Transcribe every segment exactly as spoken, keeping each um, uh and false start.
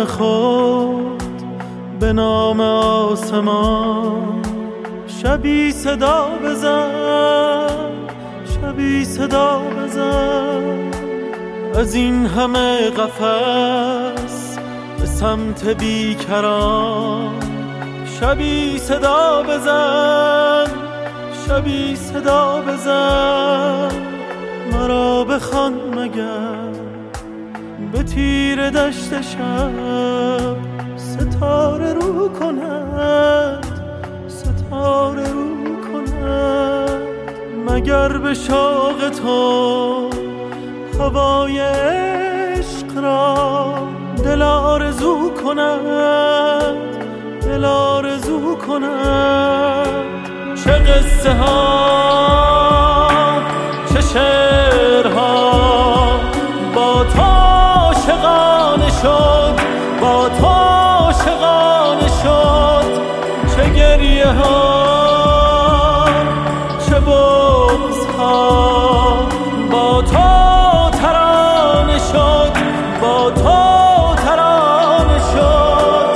نام خود، به نام آسمان. شبی صدا بزن، شبی صدا بزن، از این همه قفس به سمت بیکران. شبی صدا بزن، شبی صدا بزن، مرا بخوان مگر به تیر دشت شب. ستاره رو کند، ستاره رو کند، مگر به شوق تو هوای عشق را دل آرزو کند، دل آرزو کند. چه قصه ها، چه شعرها با تو عاشقانه شد، با تو عاشقانه شد. چه گریه ها، چه بغض ها با تو ترانه شد، با تو ترانه شد.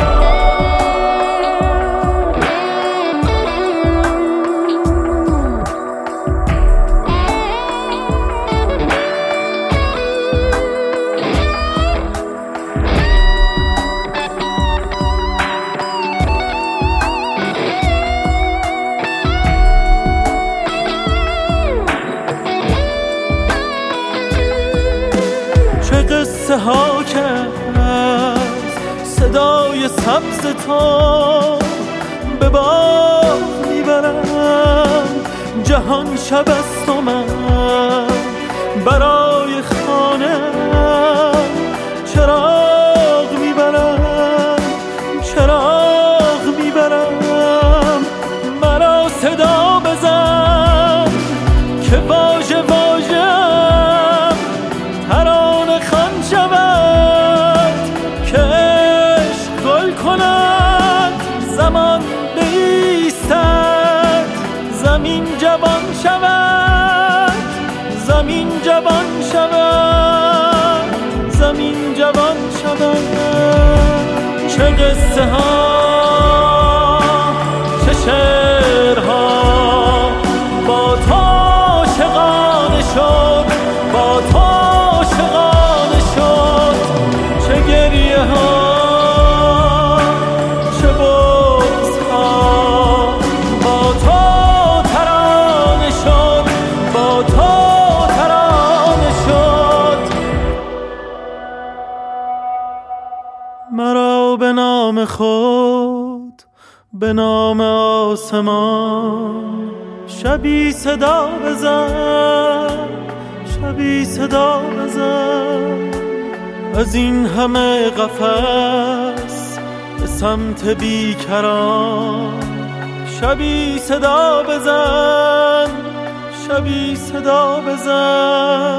قصه ها که از صدای سبز تو به باغ میبرم. جهان شب است و من برای خانه چراغ میبرم، چراغ میبرم. مرا صدا بزن که واژه واژه‌ام ترانه خوان شود، که عشق گل کند زمان بایستد. زمین جوان شود، زمین جوان شود، زمین جوان شود. چه قصه ها، چه شعرها با تو عاشقانه شد، با تو عاشقانه شد. چه گریه ها، چه بغض ها با تو ترانه شد، با تو ترانه شد. مرا به نام خود، به نام آسمان. شبی صدا بزن، شبی صدا بزن، از این همه قفس به سمت بیکران. شبی صدا بزن، شبی صدا بزن،